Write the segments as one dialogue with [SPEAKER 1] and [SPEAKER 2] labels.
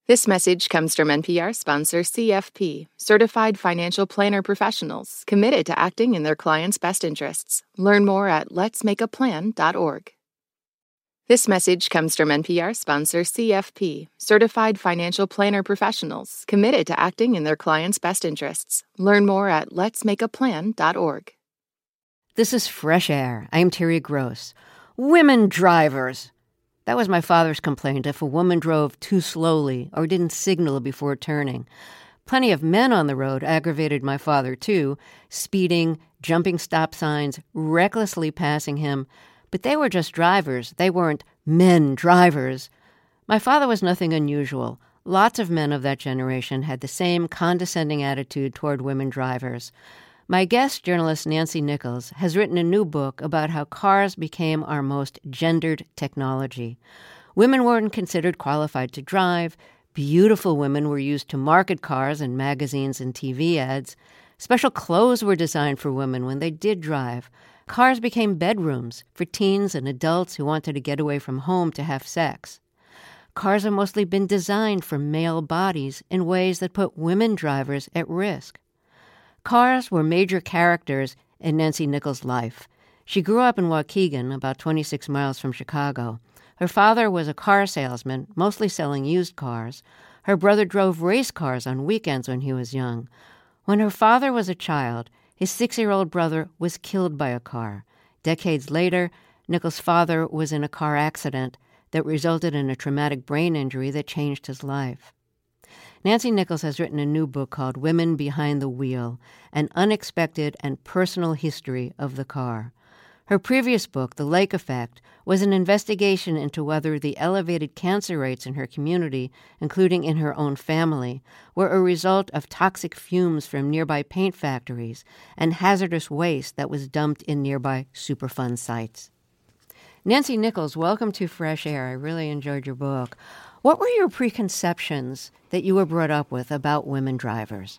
[SPEAKER 1] This message comes from NPR sponsor CFP, Certified Financial Planner Professionals, committed to acting in their clients' best interests. Learn more at letsmakeaplan.org. This message comes from NPR sponsor CFP, Certified Financial Planner Professionals, committed to acting in their clients' best interests. Learn more at letsmakeaplan.org.
[SPEAKER 2] This is Fresh Air. I'm Terry Gross. Women drivers. That was my father's complaint if a woman drove too slowly or didn't signal before turning. Plenty of men on the road aggravated my father, too, speeding, jumping stop signs, recklessly passing him. But they were just drivers. They weren't men drivers. My father was nothing unusual. Lots of men of that generation had the same condescending attitude toward women drivers. My guest, journalist Nancy Nichols, has written a new book about how cars became our most gendered technology. Women weren't considered qualified to drive. Beautiful women were used to market cars in magazines and TV ads. Special clothes were designed for women when they did drive. Cars became bedrooms for teens and adults who wanted to get away from home to have sex. Cars have mostly been designed for male bodies in ways that put women drivers at risk. Cars were major characters in Nancy Nichols' life. She grew up in Waukegan, about 26 miles from Chicago. Her father was a car salesman, mostly selling used cars. Her brother drove race cars on weekends when he was young. When her father was a child, his 6-year-old brother was killed by a car. Decades later, Nichols' father was in a car accident that resulted in a traumatic brain injury that changed his life. Nancy Nichols has written a new book called Women Behind the Wheel, an unexpected and personal history of the car. Her previous book, The Lake Effect, was an investigation into whether the elevated cancer rates in her community, including in her own family, were a result of toxic fumes from nearby paint factories and hazardous waste that was dumped in nearby Superfund sites. Nancy Nichols, welcome to Fresh Air. I really enjoyed your book. What were your preconceptions that you were brought up with about women drivers?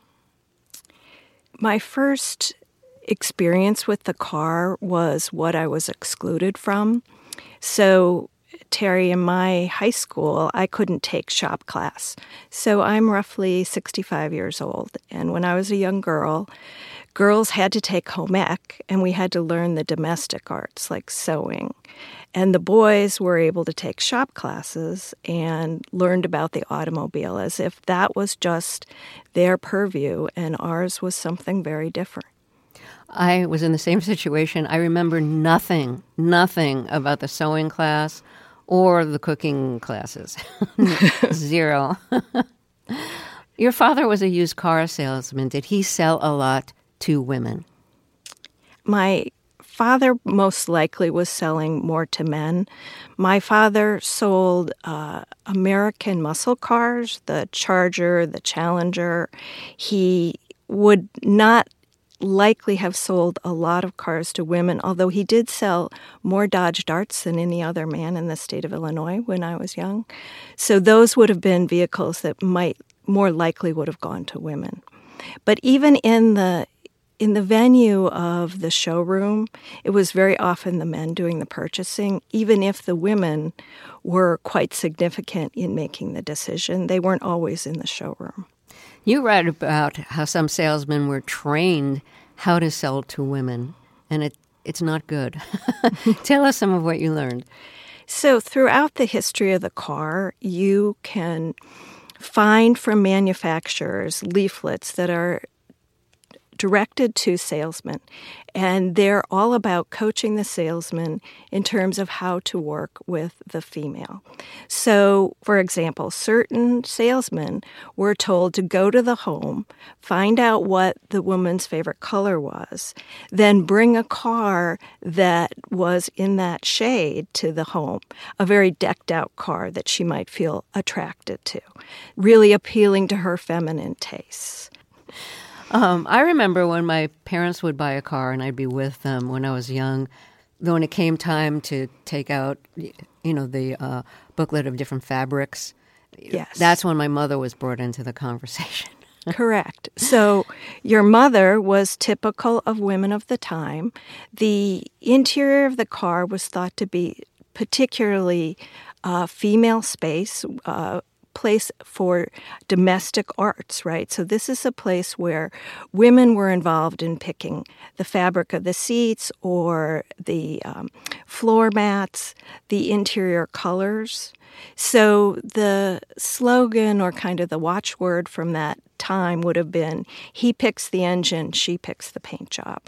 [SPEAKER 3] My first experience with the car was what I was excluded from. So, Terry, in my high school, I couldn't take shop class. So I'm roughly 65 years old. And when I was a young girl, girls had to take home ec, and we had to learn the domestic arts like sewing. And the boys were able to take shop classes and learned about the automobile as if that was just their purview, and ours was something very different.
[SPEAKER 2] I was in the same situation. I remember nothing about the sewing class or the cooking classes. Zero. Your father was a used car salesman. Did he sell a lot to women?
[SPEAKER 3] My father most likely was selling more to men. My father sold American muscle cars, the Charger, the Challenger. He would not likely have sold a lot of cars to women, although he did sell more Dodge Darts than any other man in the state of Illinois when I was young. So those would have been vehicles that might more likely would have gone to women. But even in the venue of the showroom, it was very often the men doing the purchasing. Even if the women were quite significant in making the decision, they weren't always in the showroom.
[SPEAKER 2] You write about how some salesmen were trained how to sell to women, and it's not good. Tell us some of what you learned.
[SPEAKER 3] So throughout the history of the car, you can find from manufacturers leaflets that are directed to salesmen, and they're all about coaching the salesman in terms of how to work with the female. So, for example, certain salesmen were told to go to the home, find out what the woman's favorite color was, then bring a car that was in that shade to the home, a very decked-out car that she might feel attracted to, really appealing to her feminine tastes.
[SPEAKER 2] I remember when my parents would buy a car and I'd be with them when I was young. When it came time to take out, the booklet of different fabrics,
[SPEAKER 3] yes,
[SPEAKER 2] that's when my mother was brought into the conversation.
[SPEAKER 3] Correct. So your mother was typical of women of the time. The interior of the car was thought to be particularly female space, place for domestic arts, right? So this is a place where women were involved in picking the fabric of the seats or the floor mats, the interior colors. So the slogan or kind of the watchword from that time would have been, he picks the engine, she picks the paint job.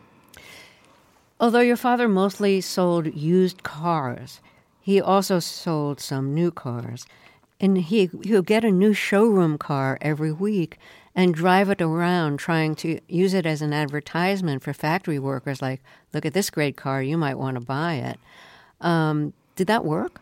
[SPEAKER 2] Although your father mostly sold used cars, he also sold some new cars. And he would get a new showroom car every week and drive it around trying to use it as an advertisement for factory workers, like, look at this great car, you might want to buy it. Did that work?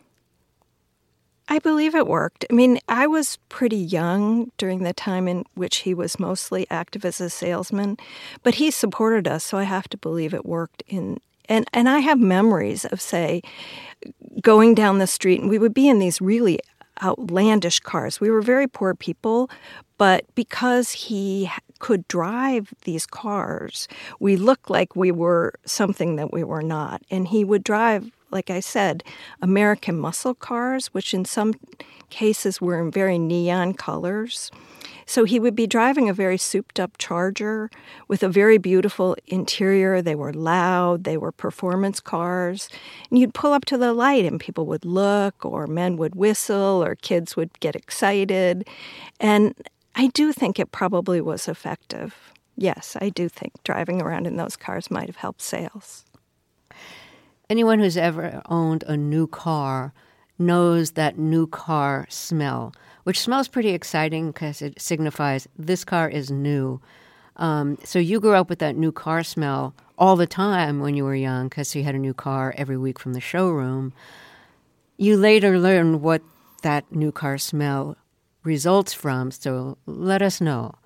[SPEAKER 3] I believe it worked. I mean, I was pretty young during the time in which he was mostly active as a salesman, but he supported us, so I have to believe it worked. And I have memories of, say, going down the street, and we would be in these really outlandish cars. We were very poor people, but because he could drive these cars, we looked like we were something that we were not. And he would drive, like I said, American muscle cars, which in some cases were in very neon colors. So he would be driving a very souped-up Charger with a very beautiful interior. They were loud. They were performance cars. And you'd pull up to the light, and people would look, or men would whistle, or kids would get excited. And I do think it probably was effective. Yes, I do think driving around in those cars might have helped sales.
[SPEAKER 2] Anyone who's ever owned a new car knows that new car smell, which smells pretty exciting because it signifies this car is new. So you grew up with that new car smell all the time when you were young because you had a new car every week from the showroom. You later learned what that new car smell results from, so let us know.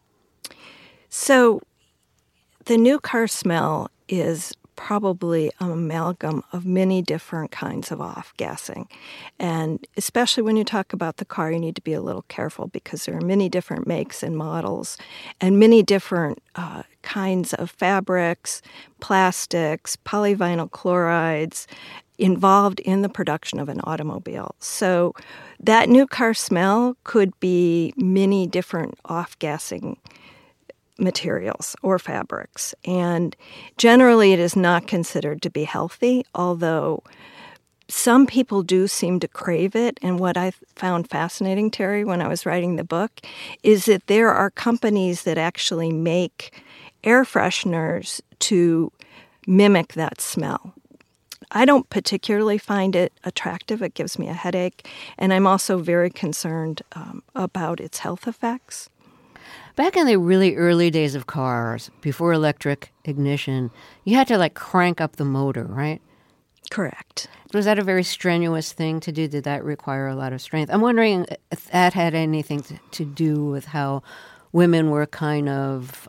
[SPEAKER 3] So the new car smell is probably an amalgam of many different kinds of off-gassing. And especially when you talk about the car, you need to be a little careful because there are many different makes and models and many different kinds of fabrics, plastics, polyvinyl chlorides involved in the production of an automobile. So that new car smell could be many different off-gassing materials or fabrics. And generally it is not considered to be healthy, although some people do seem to crave it. And what I found fascinating, Terry, when I was writing the book, is that there are companies that actually make air fresheners to mimic that smell. I don't particularly find it attractive. It gives me a headache. And I'm also very concerned about its health effects.
[SPEAKER 2] Back in the really early days of cars, before electric ignition, you had to crank up the motor, right?
[SPEAKER 3] Correct.
[SPEAKER 2] Was that a very strenuous thing to do? Did that require a lot of strength? I'm wondering if that had anything to do with how women were kind of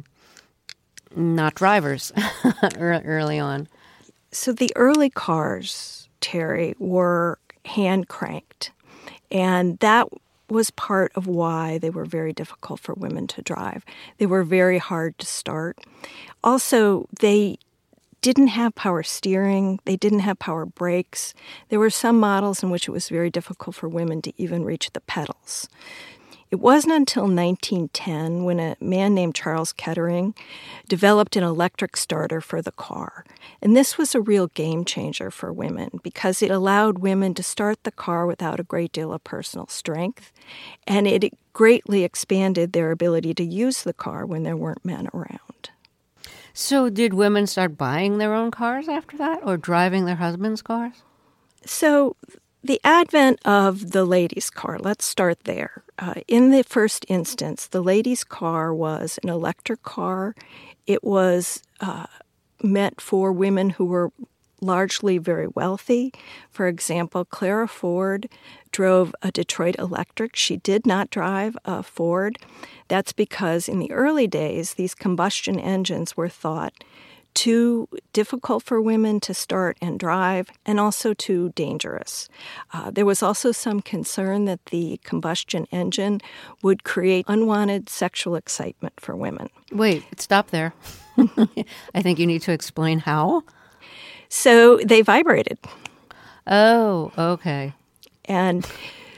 [SPEAKER 2] not drivers early on.
[SPEAKER 3] So the early cars, Terry, were hand cranked, and that was part of why they were very difficult for women to drive. They were very hard to start. Also, they didn't have power steering. They didn't have power brakes. There were some models in which it was very difficult for women to even reach the pedals. It wasn't until 1910 when a man named Charles Kettering developed an electric starter for the car. And this was a real game changer for women because it allowed women to start the car without a great deal of personal strength. And it greatly expanded their ability to use the car when there weren't men around.
[SPEAKER 2] So did women start buying their own cars after that or driving their husbands' cars?
[SPEAKER 3] So the advent of the ladies' car, let's start there. In the first instance, the ladies' car was an electric car. It was meant for women who were largely very wealthy. For example, Clara Ford drove a Detroit Electric. She did not drive a Ford. That's because in the early days, these combustion engines were thought too difficult for women to start and drive, and also too dangerous. There was also some concern that the combustion engine would create unwanted sexual excitement for women.
[SPEAKER 2] Wait, stop there. I think you need to explain how.
[SPEAKER 3] So they vibrated.
[SPEAKER 2] Oh, okay.
[SPEAKER 3] And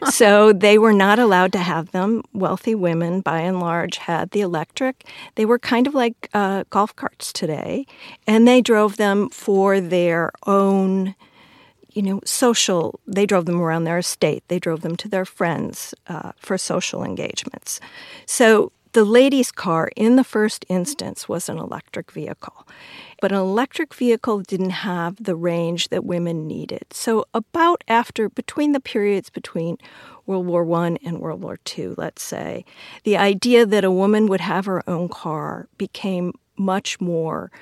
[SPEAKER 3] So they were not allowed to have them. Wealthy women, by and large, had the electric. They were kind of like golf carts today, and they drove them for their own, social. They drove them around their estate. They drove them to their friends for social engagements. So the ladies' car, in the first instance, was an electric vehicle. But an electric vehicle didn't have the range that women needed. So between the periods between World War I and World War II, let's say, the idea that a woman would have her own car became much more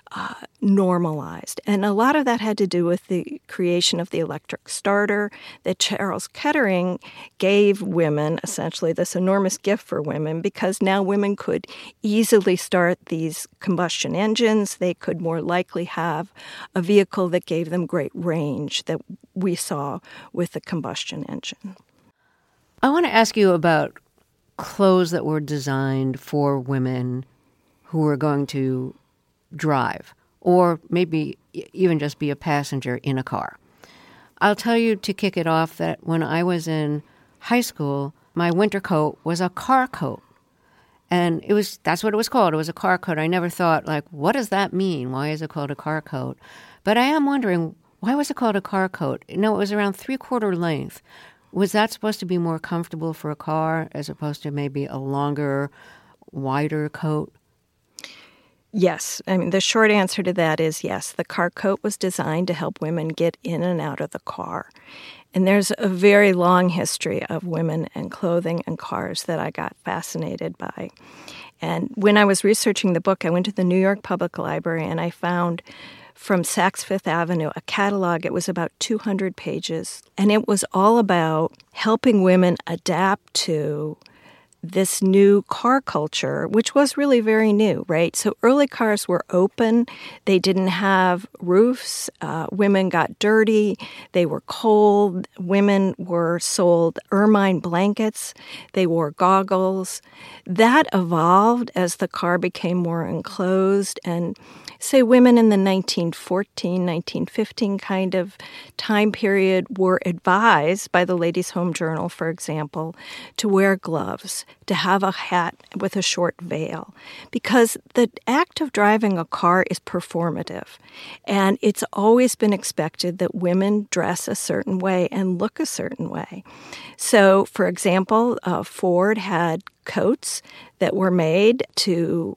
[SPEAKER 3] normalized. And a lot of that had to do with the creation of the electric starter that Charles Kettering gave women, essentially this enormous gift for women, because now women could easily start these combustion engines. They could more likely have a vehicle that gave them great range that we saw with the combustion engine.
[SPEAKER 2] I want to ask you about clothes that were designed for women who were going to drive, or maybe even just be a passenger in a car. I'll tell you to kick it off that when I was in high school, my winter coat was a car coat. And that's what it was called. It was a car coat. I never thought, what does that mean? Why is it called a car coat? But I am wondering, why was it called a car coat? No, it was around 3/4 length. Was that supposed to be more comfortable for a car as opposed to maybe a longer, wider coat?
[SPEAKER 3] Yes. I mean, the short answer to that is yes. The car coat was designed to help women get in and out of the car. And there's a very long history of women and clothing and cars that I got fascinated by. And when I was researching the book, I went to the New York Public Library and I found from Saks Fifth Avenue a catalog. It was about 200 pages. And it was all about helping women adapt to this new car culture, which was really very new, right? So early cars were open. They didn't have roofs. Women got dirty. They were cold. Women were sold ermine blankets. They wore goggles. That evolved as the car became more enclosed. And say women in the 1914, 1915 kind of time period were advised by the Ladies' Home Journal, for example, to wear gloves, to have a hat with a short veil, because the act of driving a car is performative. And it's always been expected that women dress a certain way and look a certain way. So, for example, Ford had coats that were made to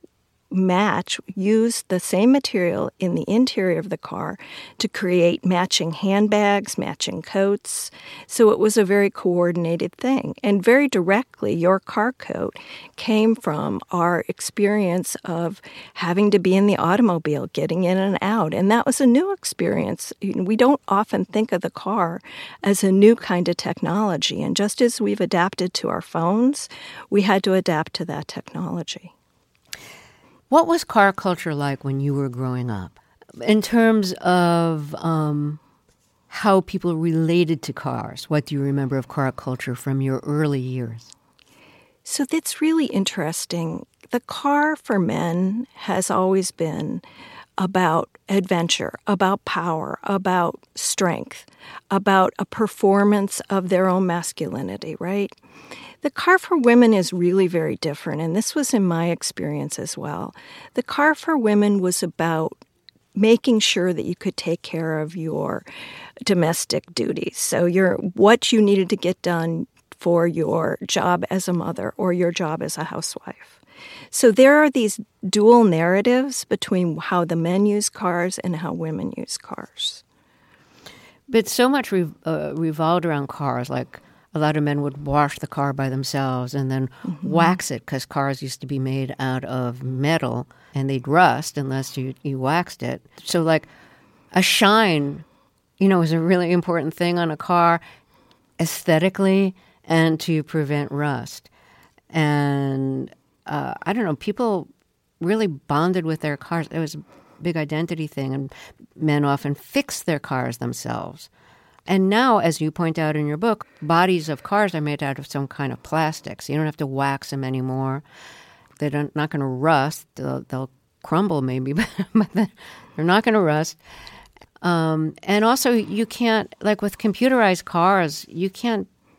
[SPEAKER 3] use the same material in the interior of the car to create matching handbags, matching coats. So it was a very coordinated thing. And very directly, your car coat came from our experience of having to be in the automobile, getting in and out. And that was a new experience. We don't often think of the car as a new kind of technology. And just as we've adapted to our phones, we had to adapt to that technology.
[SPEAKER 2] What was car culture like when you were growing up in terms of how people related to cars? What do you remember of car culture from your early years?
[SPEAKER 3] So that's really interesting. The car for men has always been about adventure, about power, about strength, about a performance of their own masculinity, right? The car for women is really very different, and this was in my experience as well. The car for women was about making sure that you could take care of your domestic duties. So what you needed to get done for your job as a mother or your job as a housewife. So there are these dual narratives between how the men use cars and how women use cars.
[SPEAKER 2] But so much revolved around cars, like a lot of men would wash the car by themselves and then wax it, because cars used to be made out of metal and they'd rust unless you waxed it. So like a shine, is a really important thing on a car aesthetically and to prevent rust. And I don't know, people really bonded with their cars. It was a big identity thing, and men often fixed their cars themselves. And now, as you point out in your book, bodies of cars are made out of some kind of plastic, so you don't have to wax them anymore. They're not going to rust. They'll crumble maybe, but they're not going to rust. And also, you can't, like with computerized cars, you can't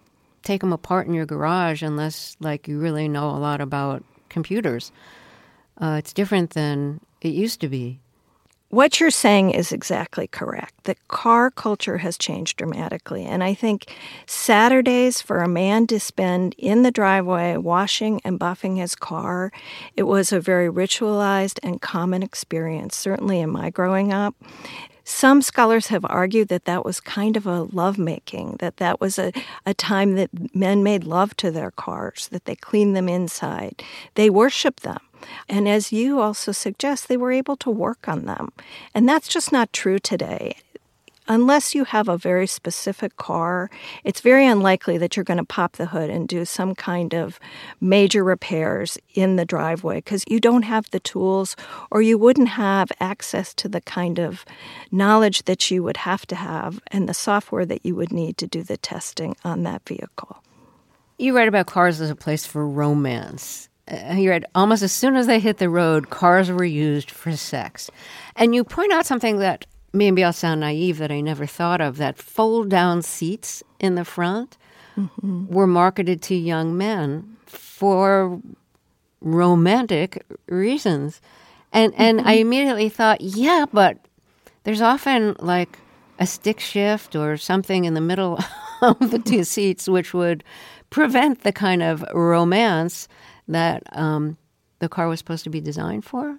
[SPEAKER 2] take them apart in your garage unless, like, you really know a lot about computers. It's different than it used to be.
[SPEAKER 3] What you're saying is exactly correct. The car culture has changed dramatically. And I think Saturdays for a man to spend in the driveway washing and buffing his car, it was a very ritualized and common experience, certainly in my growing up. Some scholars have argued that that was kind of a lovemaking, that was a time that men made love to their cars, that they cleaned them inside. They worshiped them. And as you also suggest, they were able to work on them. And that's just not true today. Unless you have a very specific car, it's very unlikely that you're going to pop the hood and do some kind of major repairs in the driveway because you don't have the tools or you wouldn't have access to the kind of knowledge that you would have to have and the software that you would need to do the testing on that vehicle.
[SPEAKER 2] You write about cars as a place for romance. You read, almost as soon as they hit the road, cars were used for sex. And you point out something that maybe I'll sound naive that I never thought of, that fold-down seats in the front were marketed to young men for romantic reasons. And I immediately thought, yeah, but there's often like a stick shift or something in the middle of the two seats which would prevent the kind of romance that the car was supposed to be designed for?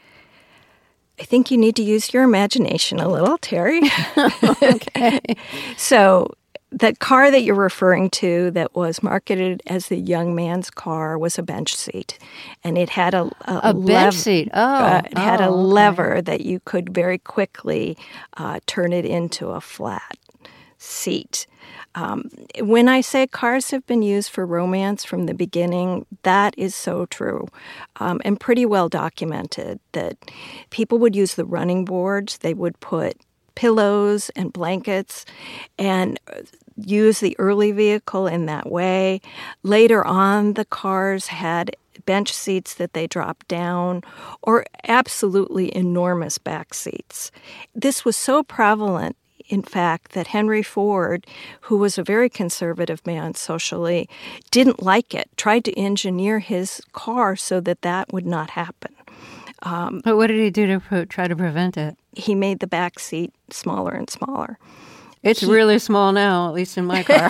[SPEAKER 3] I think you need to use your imagination a little, Terry.
[SPEAKER 2] Okay.
[SPEAKER 3] So the car that you're referring to that was marketed as the young man's car was a bench seat. And it had a
[SPEAKER 2] bench seat.
[SPEAKER 3] It had a lever that you could very quickly turn it into a flat seat. When I say cars have been used for romance from the beginning, that is so true and pretty well documented that people would use the running boards. They would put pillows and blankets and use the early vehicle in that way. Later on, the cars had bench seats that they dropped down or absolutely enormous back seats. This was so prevalent, in fact, that Henry Ford, who was a very conservative man socially, didn't like it, tried to engineer his car so that that would not happen.
[SPEAKER 2] But what did he do to try to prevent it?
[SPEAKER 3] He made the back seat smaller and smaller.
[SPEAKER 2] It's really small now, at least in my car.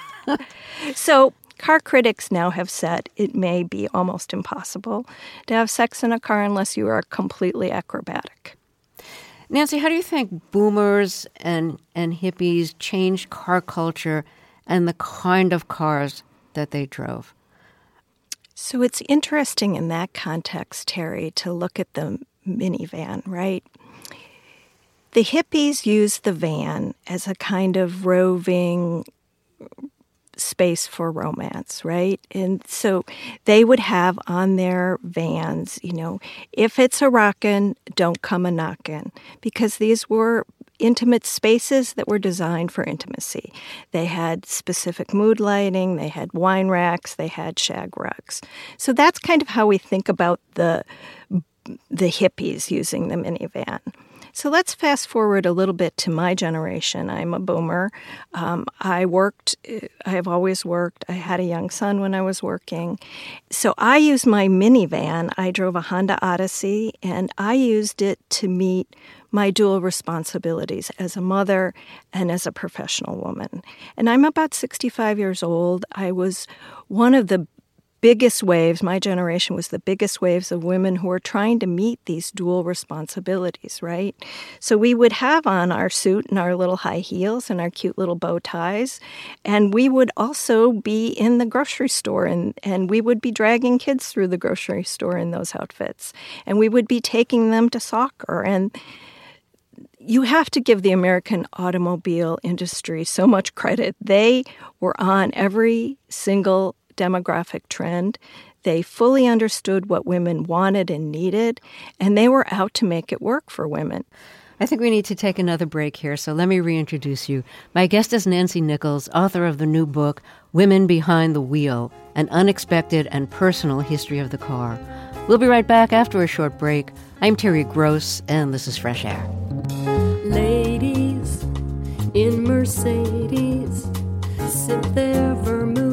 [SPEAKER 3] So car critics now have said it may be almost impossible to have sex in a car unless you are completely acrobatic.
[SPEAKER 2] Nancy, how do you think boomers and hippies changed car culture and the kind of cars that they drove?
[SPEAKER 3] So it's interesting in that context, Terry, to look at the minivan, right? The hippies used the van as a kind of roving space for romance, right? And so they would have on their vans, if it's a rockin', don't come a knockin', because these were intimate spaces that were designed for intimacy. They had specific mood lighting, they had wine racks, they had shag rugs. So that's kind of how we think about the hippies using the minivan. So let's fast forward a little bit to my generation. I'm a boomer. I have always worked. I had a young son when I was working. So I used my minivan. I drove a Honda Odyssey, and I used it to meet my dual responsibilities as a mother and as a professional woman. And I'm about 65 years old. I was one of the biggest waves, my generation was the biggest waves of women who were trying to meet these dual responsibilities, right? So we would have on our suit and our little high heels and our cute little bow ties, and we would also be in the grocery store, and we would be dragging kids through the grocery store in those outfits, and we would be taking them to soccer. And you have to give the American automobile industry so much credit. They were on every single demographic trend. They fully understood what women wanted and needed, and they were out to make it work for women.
[SPEAKER 2] I think we need to take another break here, so let me reintroduce you. My guest is Nancy Nichols, author of the new book, Women Behind the Wheel, An Unexpected and Personal History of the Car. We'll be right back after a short break. I'm Terry Gross, and this is Fresh Air.
[SPEAKER 4] Ladies in Mercedes sip their vermouth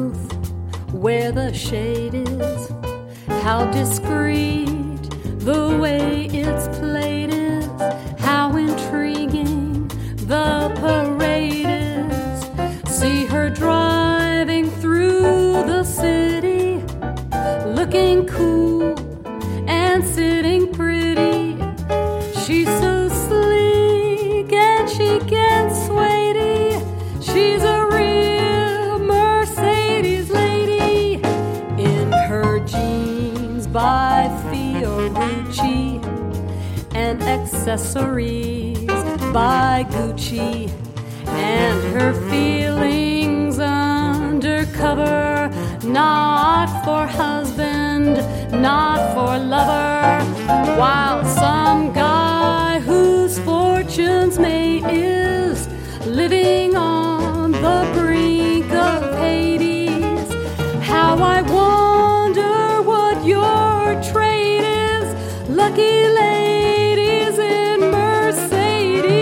[SPEAKER 4] where the shade is, how discreet the way it's played is, how intriguing the parade is. See her driving through the city, looking cool and sitting pretty. She's so sleek and she gets weighty. She's a real Mercedes lady in her jeans by Fiorucci and accessories by Gucci, and her feelings undercover, not for husband, not for lover, while some guy whose fortune's mate is living on the brink of Hades. How I wonder what your trade is, lucky ladies in Mercedes.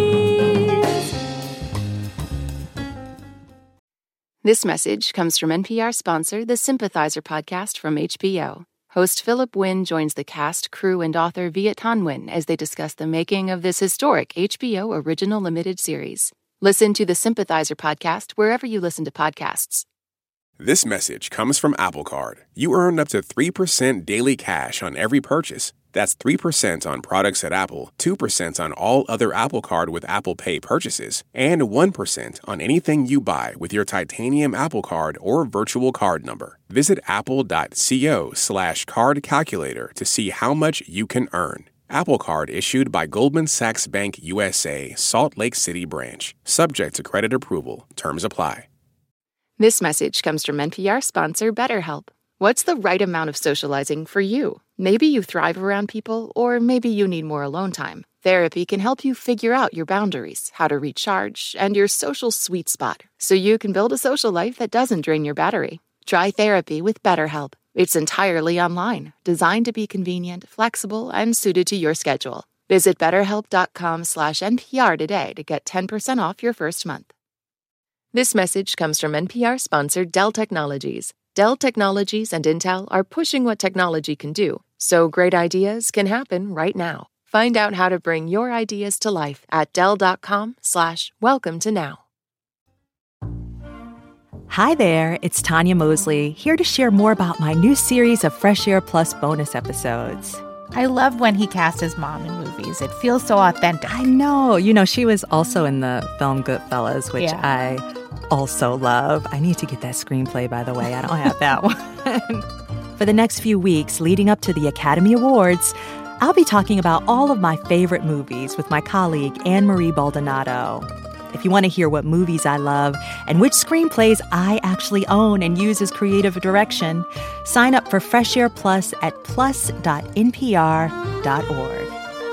[SPEAKER 1] This message comes from NPR sponsor, the Sympathizer podcast from HBO. Host Philip Wynn joins the cast, crew, and author Viet Thanh Nguyen as they discuss the making of this historic HBO original limited series. Listen to the Sympathizer podcast wherever you listen to podcasts.
[SPEAKER 5] This message comes from Apple Card. You earn up to 3% daily cash on every purchase. That's 3% on products at Apple, 2% on all other Apple Card with Apple Pay purchases, and 1% on anything you buy with your titanium Apple Card or virtual card number. Visit apple.co/card calculator to see how much you can earn. Apple Card issued by Goldman Sachs Bank USA, Salt Lake City branch. Subject to credit approval. Terms apply.
[SPEAKER 1] This message comes from NPR sponsor BetterHelp. What's the right amount of socializing for you? Maybe you thrive around people, or maybe you need more alone time. Therapy can help you figure out your boundaries, how to recharge, and your social sweet spot, so you can build a social life that doesn't drain your battery. Try therapy with BetterHelp. It's entirely online, designed to be convenient, flexible, and suited to your schedule. Visit BetterHelp.com/NPR today to get 10% off your first month. This message comes from NPR sponsor Dell Technologies. Dell Technologies and Intel are pushing what technology can do, so great ideas can happen right now. Find out how to bring your ideas to life at Dell.com/welcome to now.
[SPEAKER 6] Hi there, it's Tanya Mosley, here to share more about my new series of Fresh Air Plus bonus episodes.
[SPEAKER 7] I love when he cast his mom in movies. It feels so authentic.
[SPEAKER 6] I know. You know, she was also in the film Goodfellas, which I also love. I need to get that screenplay, by the way. I don't have that one. For the next few weeks leading up to the Academy Awards, I'll be talking about all of my favorite movies with my colleague Anne-Marie Baldonado. If you want to hear what movies I love and which screenplays I actually own and use as creative direction, sign up for Fresh Air Plus at plus.npr.org.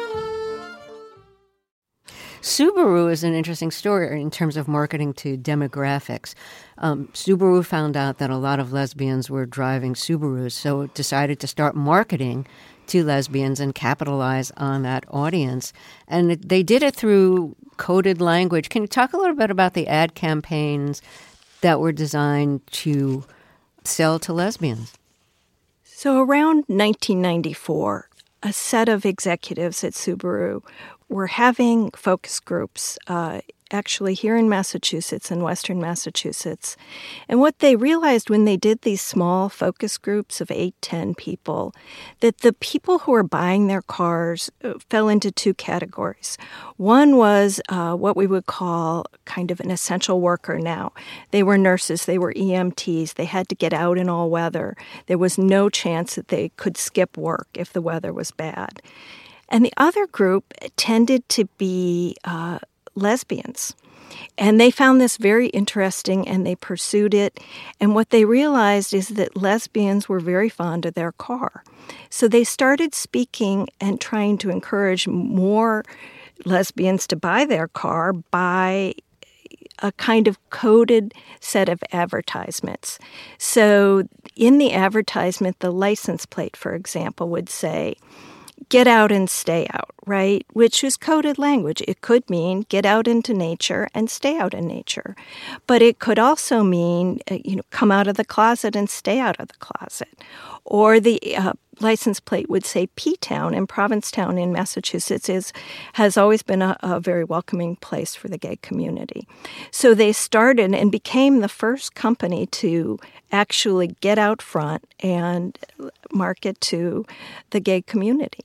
[SPEAKER 2] Subaru is an interesting story in terms of marketing to demographics. Subaru found out that a lot of lesbians were driving Subarus, so it decided to start marketing to lesbians and capitalize on that audience. And they did it through coded language. Can you talk a little bit about the ad campaigns that were designed to sell to lesbians?
[SPEAKER 3] So around 1994, a set of executives at Subaru were having focus groups, actually here in Massachusetts, in Western Massachusetts. And what they realized when they did these small focus groups of 8-10 people, that the people who were buying their cars fell into two categories. One was what we would call kind of an essential worker now. They were nurses, they were EMTs, they had to get out in all weather. There was no chance that they could skip work if the weather was bad. And the other group tended to be lesbians. And they found this very interesting and they pursued it. And what they realized is that lesbians were very fond of their car. So they started speaking and trying to encourage more lesbians to buy their car by a kind of coded set of advertisements. So in the advertisement, the license plate, for example, would say, get out and stay out, right? Which is coded language. It could mean get out into nature and stay out in nature. But it could also mean, come out of the closet and stay out of the closet. Or the license plate would say P-Town, and Provincetown in Massachusetts has always been a very welcoming place for the gay community. So they started and became the first company to actually get out front and market to the gay community.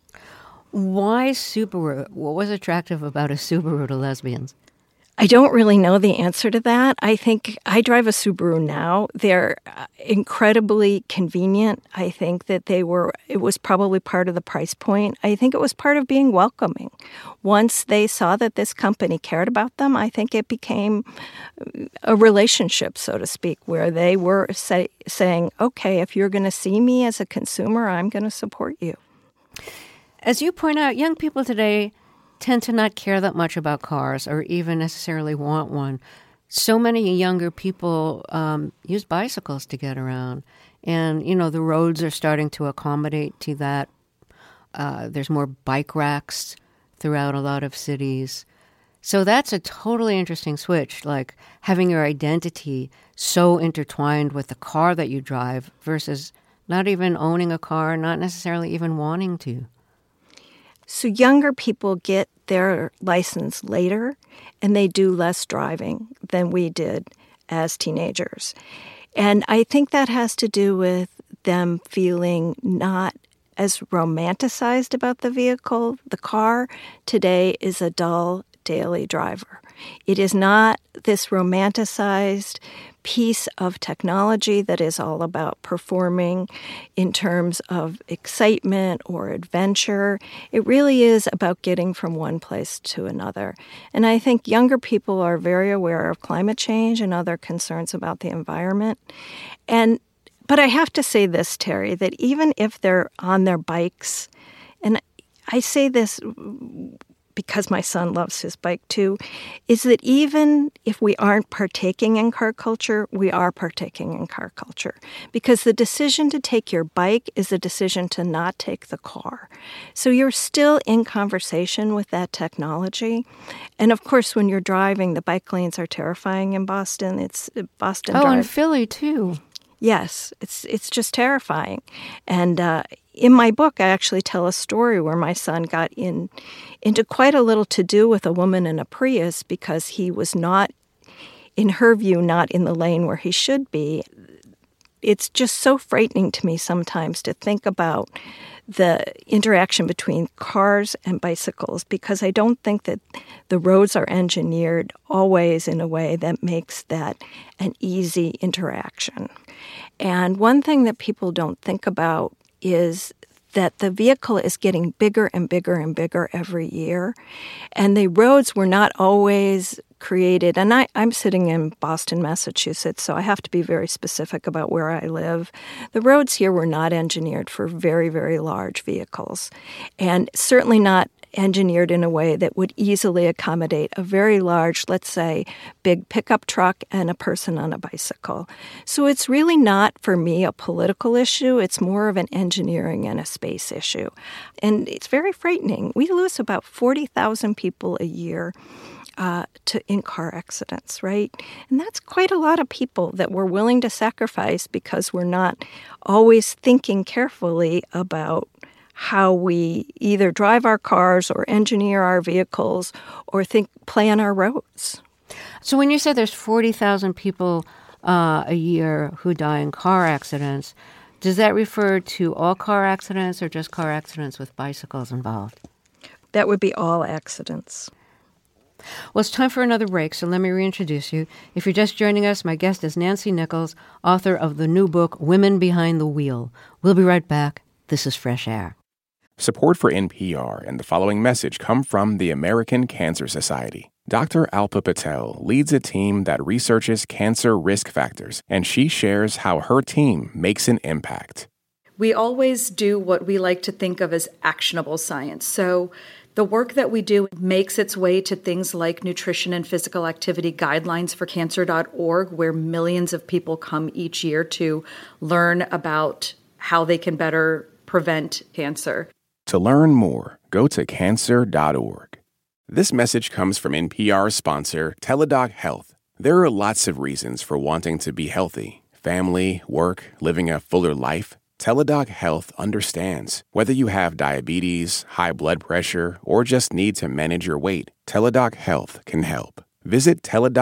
[SPEAKER 2] Why Subaru? What was attractive about a Subaru to lesbians?
[SPEAKER 3] I don't really know the answer to that. I think I drive a Subaru now. They're incredibly convenient. I think that it was probably part of the price point. I think it was part of being welcoming. Once they saw that this company cared about them, I think it became a relationship, so to speak, where they were saying, okay, if you're going to see me as a consumer, I'm going to support you.
[SPEAKER 2] As you point out, young people today tend to not care that much about cars or even necessarily want one. So many younger people use bicycles to get around. And, the roads are starting to accommodate to that. There's more bike racks throughout a lot of cities. So that's a totally interesting switch, like having your identity so intertwined with the car that you drive versus not even owning a car, not necessarily even wanting to.
[SPEAKER 3] So younger people get their license later, and they do less driving than we did as teenagers. And I think that has to do with them feeling not as romanticized about the vehicle. The car today is a dull daily driver. It is not this romanticized piece of technology that is all about performing in terms of excitement or adventure. It really is about getting from one place to another. And I think younger people are very aware of climate change and other concerns about the environment. But I have to say this, Terry, that even if they're on their bikes, and I say this because my son loves his bike too, is that even if we aren't partaking in car culture, we are partaking in car culture. Because the decision to take your bike is a decision to not take the car. So you're still in conversation with that technology. And of course, when you're driving, the bike lanes are terrifying in Boston. It's Boston
[SPEAKER 2] Oh,
[SPEAKER 3] Drive.
[SPEAKER 2] and Philly too.
[SPEAKER 3] Yes, it's just terrifying. And in my book, I actually tell a story where my son got into quite a little to-do with a woman in a Prius because he was not, in her view, not in the lane where he should be. It's just so frightening to me sometimes to think about the interaction between cars and bicycles, because I don't think that the roads are engineered always in a way that makes that an easy interaction. And one thing that people don't think about is that the vehicle is getting bigger and bigger and bigger every year. And the roads were not always created. And I'm sitting in Boston, Massachusetts, so I have to be very specific about where I live. The roads here were not engineered for very, very large vehicles, and certainly not engineered in a way that would easily accommodate a very large, let's say, big pickup truck and a person on a bicycle. So it's really not, for me, a political issue. It's more of an engineering and a space issue. And it's very frightening. We lose about 40,000 people a year in car accidents, right? And that's quite a lot of people that we're willing to sacrifice because we're not always thinking carefully about how we either drive our cars or engineer our vehicles or plan our roads.
[SPEAKER 2] So when you say there's 40,000 people a year who die in car accidents, does that refer to all car accidents or just car accidents with bicycles involved?
[SPEAKER 3] That would be all accidents.
[SPEAKER 2] Well, it's time for another break, so let me reintroduce you. If you're just joining us, my guest is Nancy Nichols, author of the new book, Women Behind the Wheel. We'll be right back. This is Fresh Air.
[SPEAKER 5] Support for NPR and the following message come from the American Cancer Society. Dr. Alpa Patel leads a team that researches cancer risk factors, and she shares how her team makes an impact.
[SPEAKER 8] We always do what we like to think of as actionable science. So the work that we do makes its way to things like nutrition and physical activity guidelines for cancer.org, where millions of people come each year to learn about how they can better prevent cancer.
[SPEAKER 5] To learn more, go to cancer.org. This message comes from NPR sponsor Teladoc Health. There are lots of reasons for wanting to be healthy. Family, work, living a fuller life. Teladoc Health understands. Whether you have diabetes, high blood pressure, or just need to manage your weight, Teladoc Health can help. Visit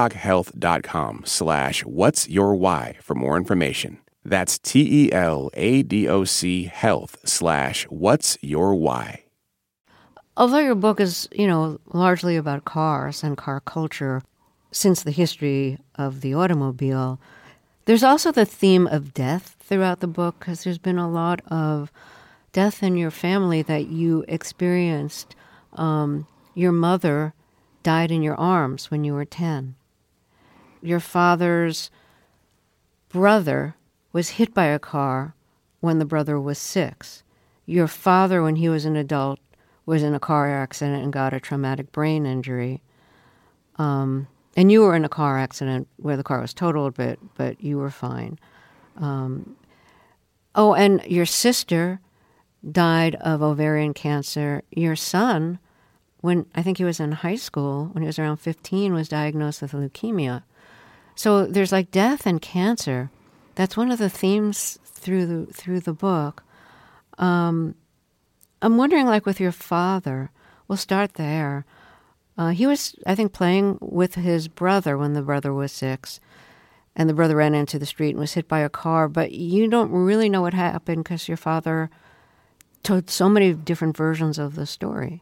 [SPEAKER 5] teladochealth.com/whatsyourwhy for more information. That's TELADOC health/whatsyourwhy.
[SPEAKER 2] Although your book is, largely about cars and car culture since the history of the automobile, there's also the theme of death throughout the book, because there's been a lot of death in your family that you experienced. Your mother died in your arms when you were 10. Your father's brother was hit by a car when the brother was 6. Your father, when he was an adult, was in a car accident and got a traumatic brain injury. And you were in a car accident where the car was totaled, but you were fine. And your sister died of ovarian cancer. Your son, when I think he was in high school, when he was around 15, was diagnosed with leukemia. So there's like death and cancer. That's one of the themes through the book. I'm wondering, like with your father, we'll start there. He was, I think, playing with his brother when the brother was 6, and the brother ran into the street and was hit by a car. But you don't really know what happened because your father told so many different versions of the story.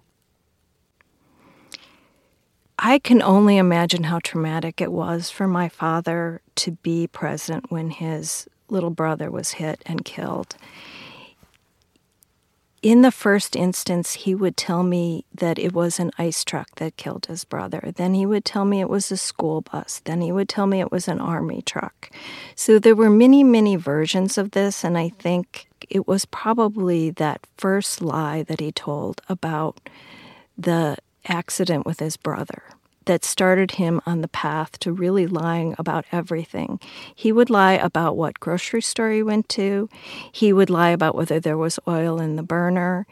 [SPEAKER 3] I can only imagine how traumatic it was for my father to be present when his little brother was hit and killed. In the first instance, he would tell me that it was an ice truck that killed his brother. Then he would tell me it was a school bus. Then he would tell me it was an army truck. So there were many, many versions of this, and I think it was probably that first lie that he told about the accident with his brother that started him on the path to really lying about everything. He would lie about what grocery store he went to. He would lie about whether there was oil in the burner.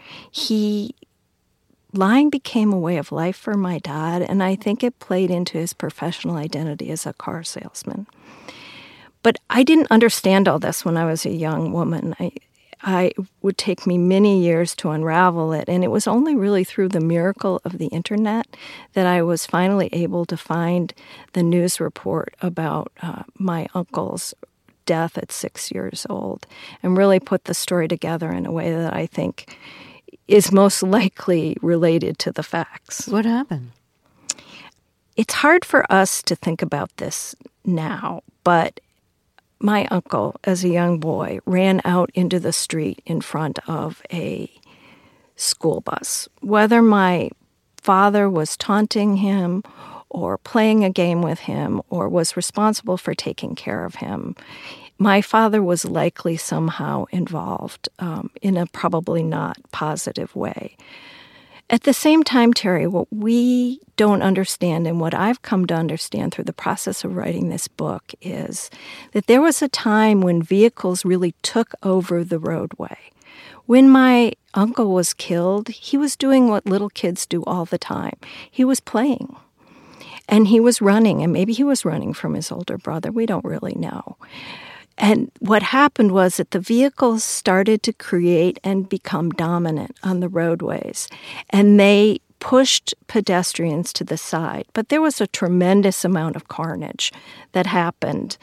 [SPEAKER 3] Lying became a way of life for my dad, and I think it played into his professional identity as a car salesman. But I didn't understand all this when I was a young woman. It would take me many years to unravel it, and it was only really through the miracle of the internet that I was finally able to find the news report about my uncle's death at 6 years old and really put the story together in a way that I think is most likely related to the facts.
[SPEAKER 2] What happened?
[SPEAKER 3] It's hard for us to think about this now, but my uncle, as a young boy, ran out into the street in front of a school bus. Whether my father was taunting him or playing a game with him or was responsible for taking care of him, my father was likely somehow involved in a probably not positive way. At the same time, Terry, what we don't understand and what I've come to understand through the process of writing this book is that there was a time when vehicles really took over the roadway. When my uncle was killed, he was doing what little kids do all the time. He was playing, and he was running, and maybe he was running from his older brother. We don't really know. And what happened was that the vehicles started to create and become dominant on the roadways, and they pushed pedestrians to the side. But there was a tremendous amount of carnage that happened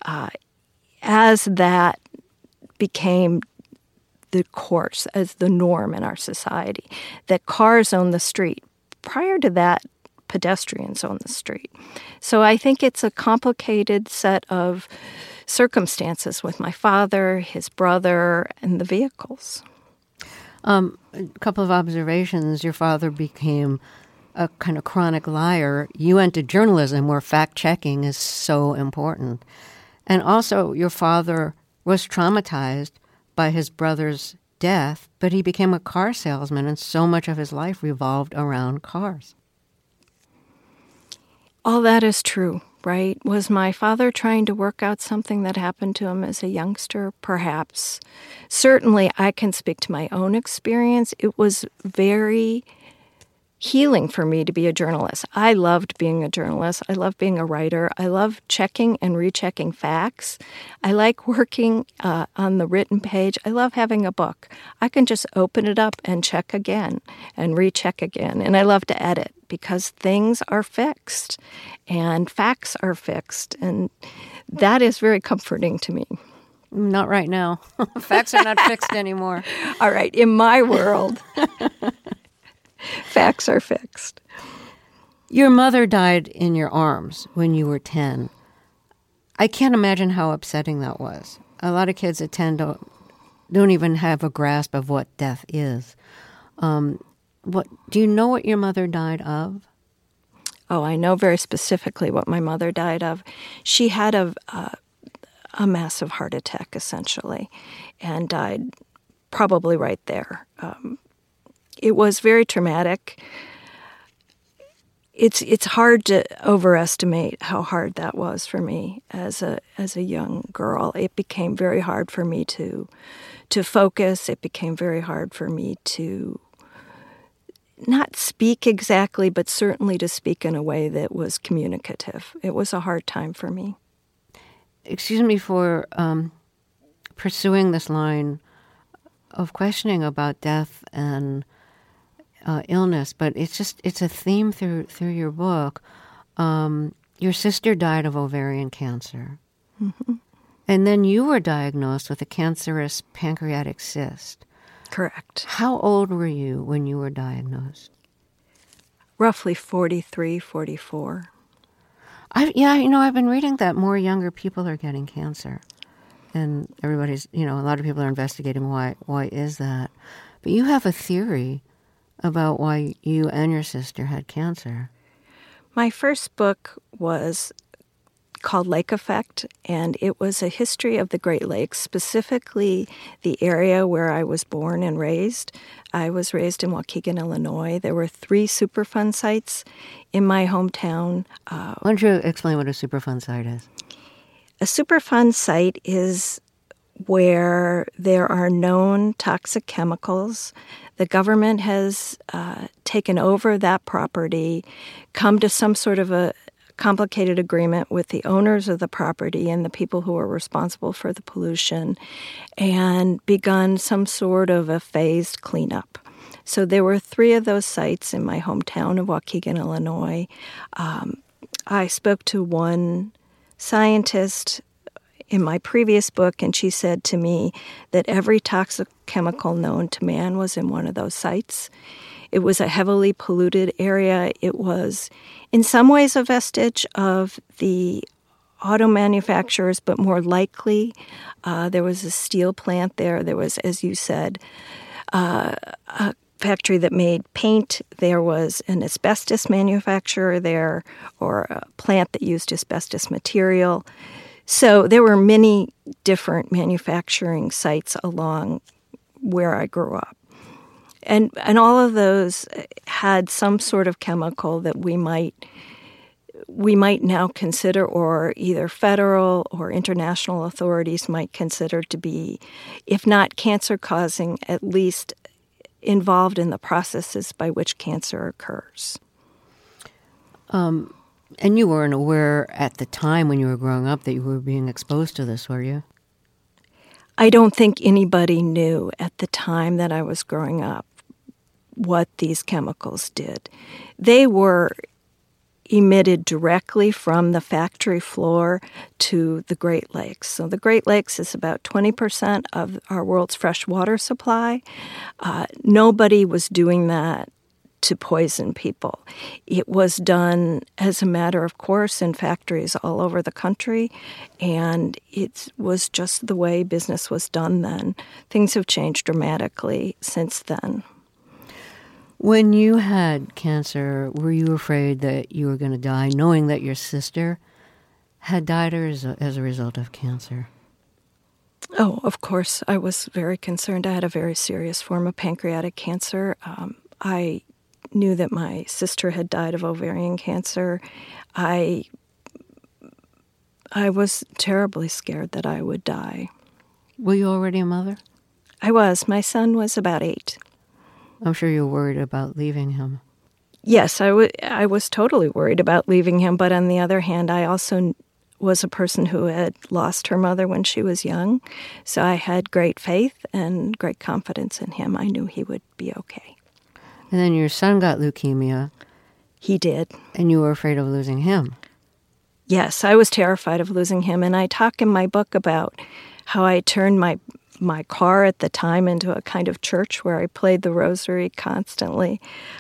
[SPEAKER 3] as that became the course, as the norm in our society, that cars own the street. Prior to that, pedestrians own the street. So I think it's a complicated set of circumstances with my father, his brother, and the vehicles.
[SPEAKER 2] A couple of observations. Your father became a kind of chronic liar. You went to journalism where fact-checking is so important. And also, your father was traumatized by his brother's death, but he became a car salesman, and so much of his life revolved around cars.
[SPEAKER 3] All that is true. right? Was my father trying to work out something that happened to him as a youngster? Perhaps. Certainly, I can speak to my own experience. It was very healing for me to be a journalist. I loved being a journalist. I loved being a writer. I love checking and rechecking facts. I like working on the written page. I love having a book. I can just open it up and check again and recheck again. And I love to edit because things are fixed and facts are fixed. And that is very comforting to me.
[SPEAKER 2] Not right now. Facts are not fixed anymore.
[SPEAKER 3] All right. In my world, facts are fixed.
[SPEAKER 2] Your mother died in your arms when you were 10. I can't imagine how upsetting that was. A lot of kids at 10 don't even have a grasp of what death is. Do you know what your mother died of?
[SPEAKER 3] Oh, I know very specifically what my mother died of. She had a massive heart attack, essentially, and died probably right there. It was very traumatic. It's hard to overestimate how hard that was for me as a young girl. It became very hard for me to focus. It became very hard for me to not speak exactly, but certainly to speak in a way that was communicative. It was a hard time for me.
[SPEAKER 2] Excuse me for pursuing this line of questioning about death and illness, but it's a theme through your book. Your sister died of ovarian cancer.
[SPEAKER 3] Mm-hmm.
[SPEAKER 2] And then you were diagnosed with a cancerous pancreatic cyst.
[SPEAKER 3] Correct.
[SPEAKER 2] How old were you when you were diagnosed?
[SPEAKER 3] Roughly 43, 44.
[SPEAKER 2] I've been reading that more younger people are getting cancer. And everybody's, a lot of people are investigating why is that. But you have a theory about why you and your sister had cancer.
[SPEAKER 3] My first book was called Lake Effect, and it was a history of the Great Lakes, specifically the area where I was born and raised. I was raised in Waukegan, Illinois. There were 3 Superfund sites in my hometown.
[SPEAKER 2] Why don't you explain what a Superfund site is?
[SPEAKER 3] A Superfund site is where there are known toxic chemicals. The government has taken over that property, come to some sort of a complicated agreement with the owners of the property and the people who are responsible for the pollution, and begun some sort of a phased cleanup. So there were 3 of those sites in my hometown of Waukegan, Illinois. I spoke to one scientist in my previous book, and she said to me that every toxic chemical known to man was in one of those sites. It was a heavily polluted area. It was, in some ways, a vestige of the auto manufacturers, but more likely there was a steel plant there. There was, as you said, a factory that made paint. There was an asbestos manufacturer there, or a plant that used asbestos material. So there were many different manufacturing sites along where I grew up. And all of those had some sort of chemical that we might now consider, or either federal or international authorities might consider to be, if not cancer-causing, at least involved in the processes by which cancer occurs.
[SPEAKER 2] And you weren't aware at the time when you were growing up that you were being exposed to this, were you?
[SPEAKER 3] I don't think anybody knew at the time that I was growing up what these chemicals did. They were emitted directly from the factory floor to the Great Lakes. So the Great Lakes is about 20% of our world's fresh water supply. Nobody was doing that to poison people. It was done as a matter of course in factories all over the country, and it was just the way business was done then. Things have changed dramatically since then.
[SPEAKER 2] When you had cancer, were you afraid that you were going to die, knowing that your sister had died as a result of cancer?
[SPEAKER 3] Oh, of course. I was very concerned. I had a very serious form of pancreatic cancer. I knew that my sister had died of ovarian cancer. I I was terribly scared that I would die.
[SPEAKER 2] Were you already a mother?
[SPEAKER 3] I was. My son was about 8.
[SPEAKER 2] I'm sure you were worried about leaving him.
[SPEAKER 3] Yes, I was totally worried about leaving him, but on the other hand, I also was a person who had lost her mother when she was young, so I had great faith and great confidence in him. I knew he would be okay.
[SPEAKER 2] And then your son got leukemia.
[SPEAKER 3] He did.
[SPEAKER 2] And you were afraid of losing him.
[SPEAKER 3] Yes, I was terrified of losing him, and I talk in my book about how I turned my car at the time into a kind of church where I played the rosary constantly.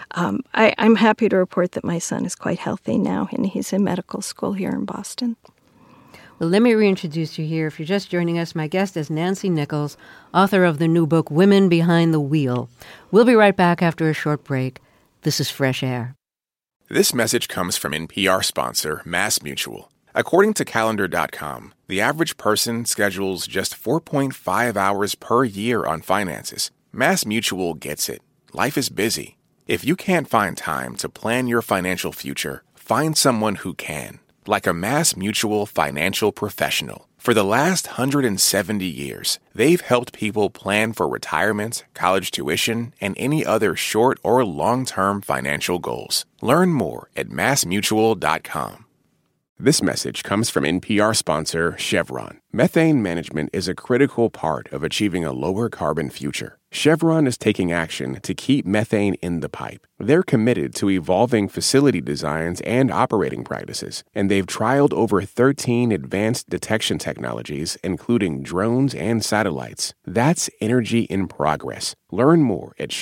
[SPEAKER 3] I'm happy to report that my son is quite healthy now, and he's in medical school here in Boston.
[SPEAKER 2] Well, let me reintroduce you here. If you're just joining us, my guest is Nancy Nichols, author of the new book, Women Behind the Wheel. We'll be right back after a short break. This is Fresh Air.
[SPEAKER 5] This message comes from NPR sponsor MassMutual. According to Calendar.com, the average person schedules just 4.5 hours per year on finances. MassMutual gets it. Life is busy. If you can't find time to plan your financial future, find someone who can, like a MassMutual financial professional. For the last 170 years, they've helped people plan for retirement, college tuition, and any other short or long-term financial goals. Learn more at MassMutual.com. This message comes from NPR sponsor Chevron. Methane management is a critical part of achieving a lower carbon future. Chevron is taking action to keep methane in the pipe. They're committed to evolving facility designs and operating practices, and they've trialed over 13 advanced detection technologies, including drones and satellites. That's energy in progress. Learn more at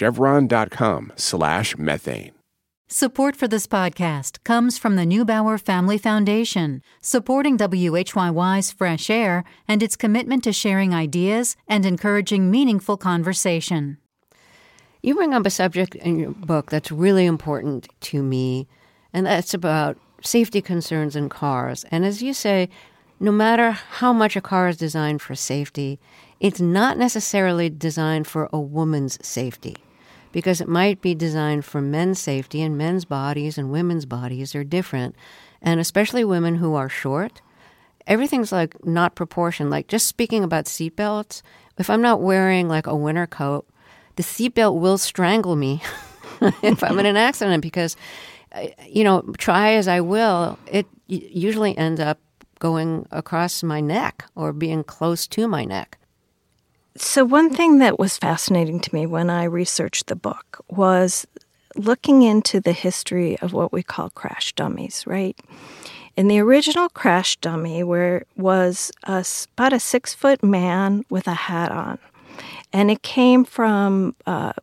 [SPEAKER 5] chevron.com/methane.
[SPEAKER 9] Support for this podcast comes from the Neubauer Family Foundation, supporting WHYY's Fresh Air and its commitment to sharing ideas and encouraging meaningful conversation.
[SPEAKER 2] You bring up a subject in your book that's really important to me, and that's about safety concerns in cars. And as you say, no matter how much a car is designed for safety, it's not necessarily designed for a woman's safety, because it might be designed for men's safety, and men's bodies and women's bodies are different. And especially women who are short, everything's like not proportioned. Like just speaking about seatbelts, if I'm not wearing like a winter coat, the seatbelt will strangle me if I'm in an accident, because, try as I will, it usually ends up going across my neck or being close to my neck.
[SPEAKER 3] So one thing that was fascinating to me when I researched the book was looking into the history of what we call crash dummies, right? In the original crash dummy was about a 6-foot man with a hat on. And it came from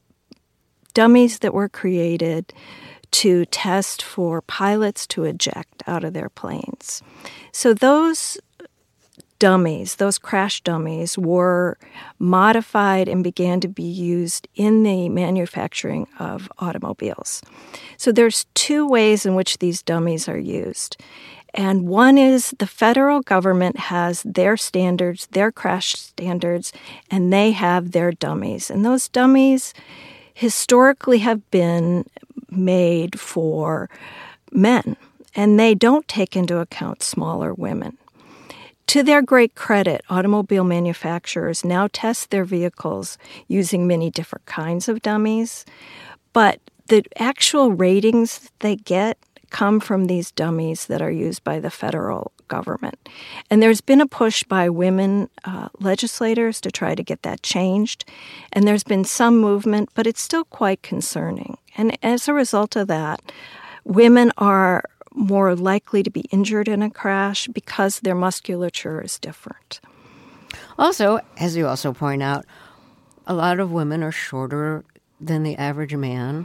[SPEAKER 3] dummies that were created to test for pilots to eject out of their planes. So those dummies, those crash dummies, were modified and began to be used in the manufacturing of automobiles. So there's 2 ways in which these dummies are used. And one is the federal government has their standards, their crash standards, and they have their dummies. And those dummies historically have been made for men, and they don't take into account smaller women. To their great credit, automobile manufacturers now test their vehicles using many different kinds of dummies, but the actual ratings they get come from these dummies that are used by the federal government. And there's been a push by women legislators to try to get that changed, and there's been some movement, but it's still quite concerning. And as a result of that, women are more likely to be injured in a crash because their musculature is different.
[SPEAKER 2] Also, as you also point out, a lot of women are shorter than the average man.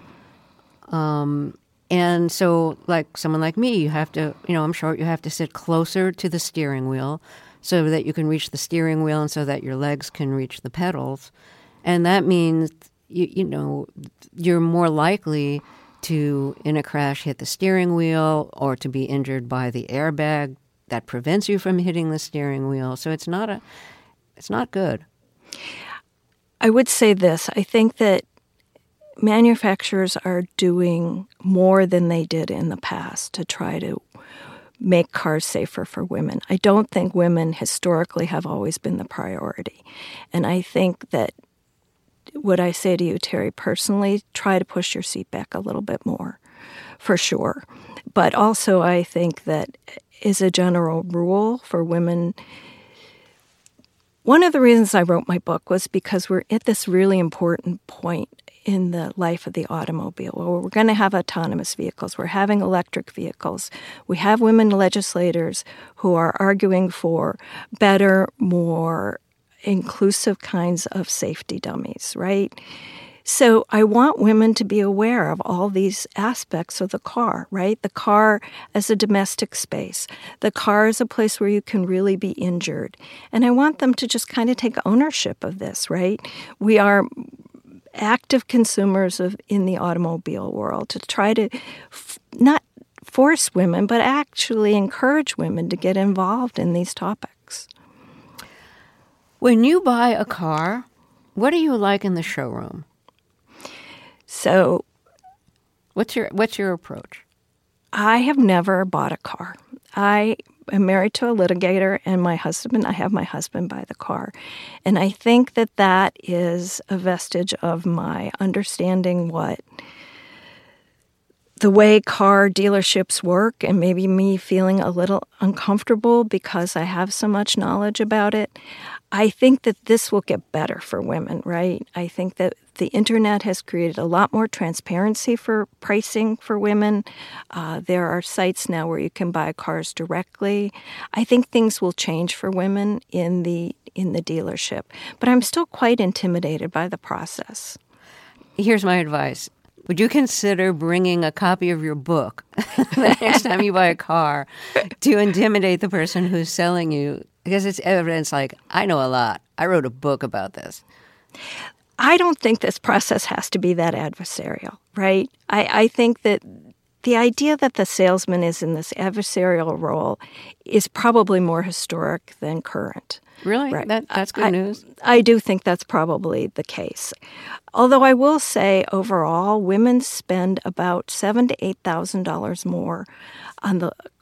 [SPEAKER 2] And so, like someone like me, you have to, I'm short, you have to sit closer to the steering wheel so that you can reach the steering wheel and so that your legs can reach the pedals. And that means, you're more likely to, in a crash, hit the steering wheel or to be injured by the airbag that prevents you from hitting the steering wheel. So it's not good.
[SPEAKER 3] I would say this. I think that manufacturers are doing more than they did in the past to try to make cars safer for women. I don't think women historically have always been the priority. And I think that what I say to you, Terry, personally, try to push your seat back a little bit more, for sure. But also I think that as a general rule for women, one of the reasons I wrote my book was because we're at this really important point in the life of the automobile, where we're going to have autonomous vehicles. We're having electric vehicles. We have women legislators who are arguing for better, more inclusive kinds of safety dummies, right? So I want women to be aware of all these aspects of the car, right? The car as a domestic space. The car is a place where you can really be injured. And I want them to just kind of take ownership of this, right? We are active consumers in the automobile world to try to not force women, but actually encourage women to get involved in these topics.
[SPEAKER 2] When you buy a car, what do you like in the showroom?
[SPEAKER 3] So,
[SPEAKER 2] what's your approach?
[SPEAKER 3] I have never bought a car. I am married to a litigator, and I have my husband buy the car. And I think that is a vestige of my understanding what the way car dealerships work, and maybe me feeling a little uncomfortable because I have so much knowledge about it. I think that this will get better for women, right? I think that the internet has created a lot more transparency for pricing for women. There are sites now where you can buy cars directly. I think things will change for women in the dealership, but I'm still quite intimidated by the process.
[SPEAKER 2] Here's my advice. Would you consider bringing a copy of your book the next time you buy a car to intimidate the person who's selling you? Because it's evidence like, I know a lot. I wrote a book about this.
[SPEAKER 3] I don't think this process has to be that adversarial, right? I think that the idea that the salesman is in this adversarial role is probably more historic than current.
[SPEAKER 2] Really?
[SPEAKER 3] Right.
[SPEAKER 2] That's good news?
[SPEAKER 3] I do think that's probably the case. Although I will say, overall, women spend about $7,000 to $8,000 more on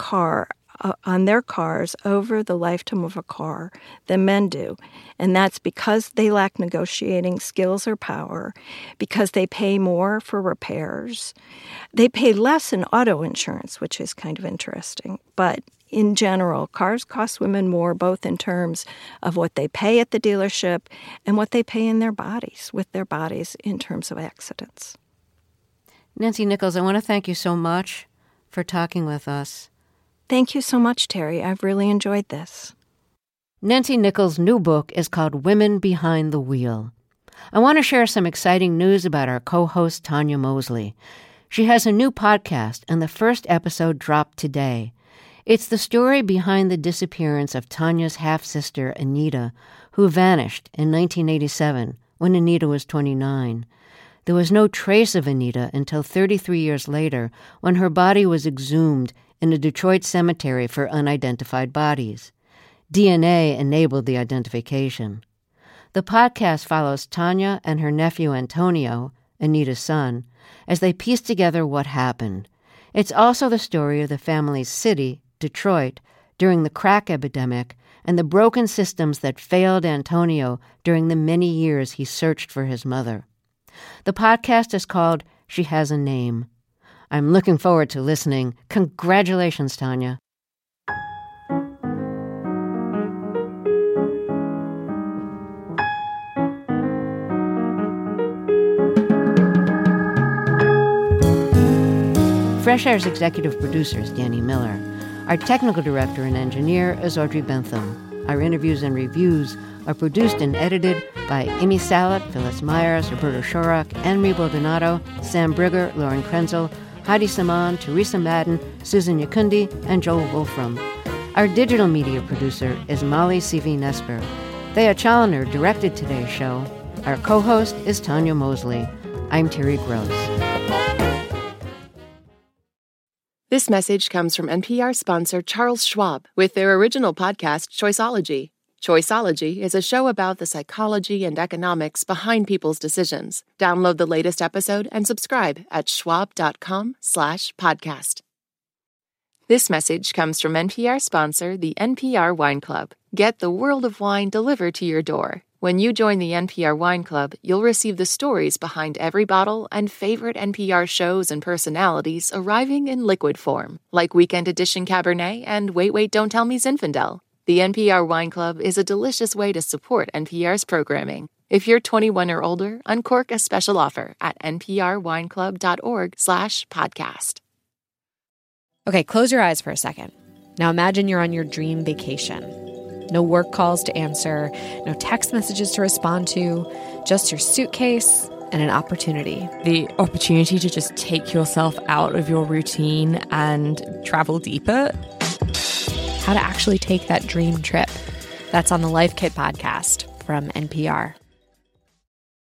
[SPEAKER 3] their cars over the lifetime of a car than men do. And that's because they lack negotiating skills or power, because they pay more for repairs. They pay less in auto insurance, which is kind of interesting. But in general, cars cost women more, both in terms of what they pay at the dealership and what they pay in their bodies, with their bodies in terms of accidents.
[SPEAKER 2] Nancy Nichols, I want to thank you so much for talking with us.
[SPEAKER 3] Thank you so much, Terry. I've really enjoyed this.
[SPEAKER 2] Nancy Nichols' new book is called Women Behind the Wheel. I want to share some exciting news about our co-host, Tanya Mosley. She has a new podcast, and the first episode dropped today. It's the story behind the disappearance of Tanya's half-sister, Anita, who vanished in 1987 when Anita was 29. There was no trace of Anita until 33 years later, when her body was exhumed in a Detroit cemetery for unidentified bodies. DNA enabled the identification. The podcast follows Tanya and her nephew Antonio, Anita's son, as they piece together what happened. It's also the story of the family's city, Detroit, during the crack epidemic and the broken systems that failed Antonio during the many years he searched for his mother. The podcast is called She Has a Name. I'm looking forward to listening. Congratulations, Tanya. Fresh Air's executive producer is Danny Miller. Our technical director and engineer is Audrey Bentham. Our interviews and reviews are produced and edited by Amy Salat, Phyllis Myers, Roberto Shorak, Anne-Marie Baldonado, Sam Brigger, Lauren Krenzel, Heidi Saman, Teresa Madden, Susan Yakundi, and Joel Wolfram. Our digital media producer is Molly C.V. Nesper. Thea Challoner directed today's show. Our co-host is Tanya Mosley. I'm Terry Gross.
[SPEAKER 1] This message comes from NPR sponsor Charles Schwab with their original podcast, Choiceology. Choiceology is a show about the psychology and economics behind people's decisions. Download the latest episode and subscribe at schwab.com/podcast. This message comes from NPR sponsor, the NPR Wine Club. Get the world of wine delivered to your door. When you join the NPR Wine Club, you'll receive the stories behind every bottle and favorite NPR shows and personalities arriving in liquid form, like Weekend Edition Cabernet and Wait, Wait, Don't Tell Me Zinfandel. The NPR Wine Club is a delicious way to support NPR's programming. If you're 21 or older, uncork a special offer at nprwineclub.org/podcast.
[SPEAKER 10] Okay, close your eyes for a second. Now imagine you're on your dream vacation. No work calls to answer, no text messages to respond to, just your suitcase and an opportunity.
[SPEAKER 11] The opportunity to just take yourself out of your routine and travel deeper.
[SPEAKER 10] How to actually take that dream trip. That's on the Life Kit podcast from NPR.